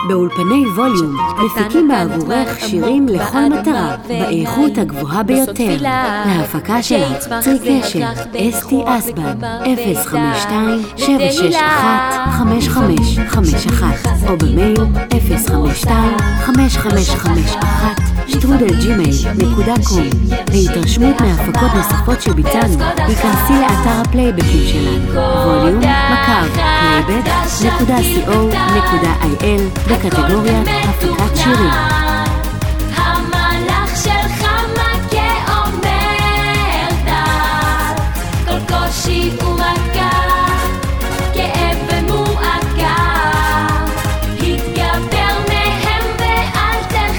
באולפני ווליום מפיקים בעבורך שירים לכל מטרה באיכות הגבוהה ביותר. להפקה שלה צרי קשר אסתי אסבן 052-761-5551 או במייל 052-5551@gmail.com. להתרשמות מהפקות נוספות שביצענו היכנסי לאתר הפלייבקים שלנו ווליום.playback.co.il בקטגוריית הפקת שירים. המלאך שלך מכה אומר די, כל קושי ומכה, כאב ומועקה, התגבר מהם ואל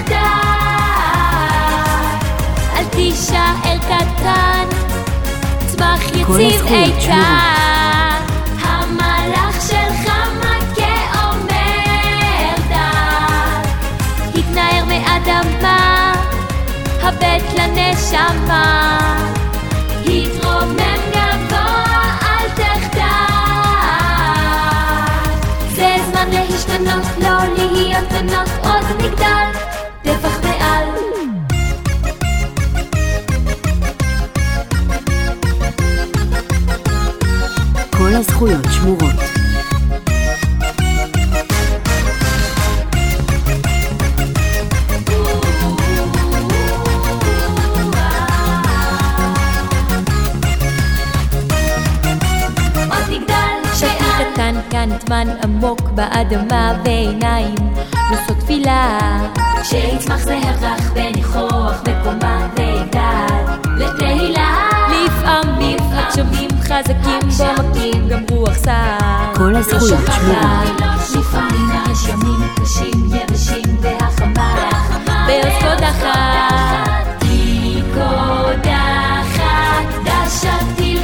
תחדל, אל תישאר קטן, צמח יציב איתן. הבט לנשמה, התרומם גבוה, אל תחדל. זה זמן להשתנות, לא להיות בנות, עוד נגדל, טפח מעל. כל הזכויות שמורות. כאן נטמן עמוק באדמה ועיניים נושאות תפילה, שיצמח זה הכרח וניחוח בקומה ויגדל לתהילה. לפעמים הגשמים חזקים בו מכים גם רוח סער. כל הזכויות שמורות. לפעמים יש ימים קשים יבשים והחמה בעוז קודחת, היא קודחת דשת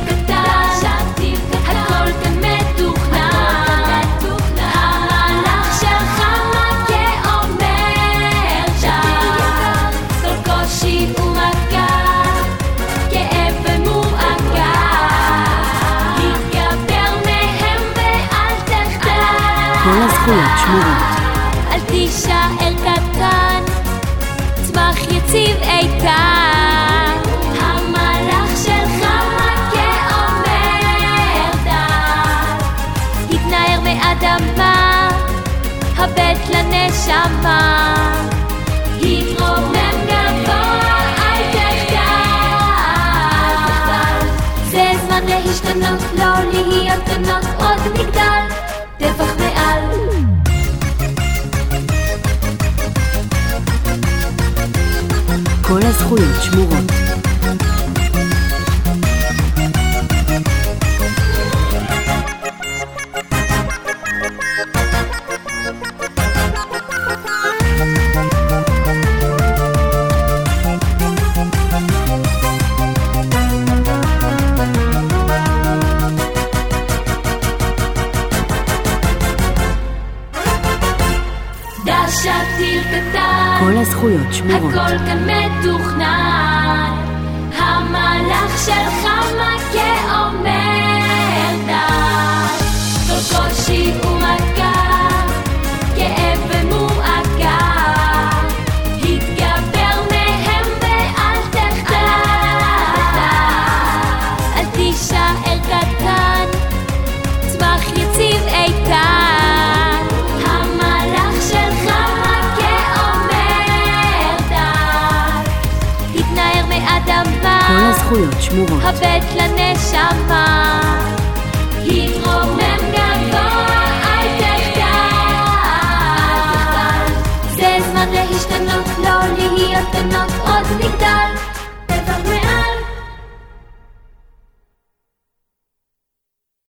שמורות. אל תישאר קטן, צמח יציב איתן. המלאך שלך מכה אומר די, התנער מאדמה, הבט לנשמה, התרומם גבוה, אל תחדל. זה זמן להשתנות, לא להיות בנות, עוד נגדל, טפח מעל. כל הזכויות שמורות. כל הזכויות שמורות. הכל כאן מתוכנן, המלאך שלך מכה אומר די, כל קושי ומכה, כאב ומועקה, התגבר מהם ואל תחדל, אל תישאר קטן, צמח יציב איתן. כל הזכויות שמורות. הבט לנשמה, התרומם גבוה, אל תחדל. זה זמן להשתנות, לא להיות בנות,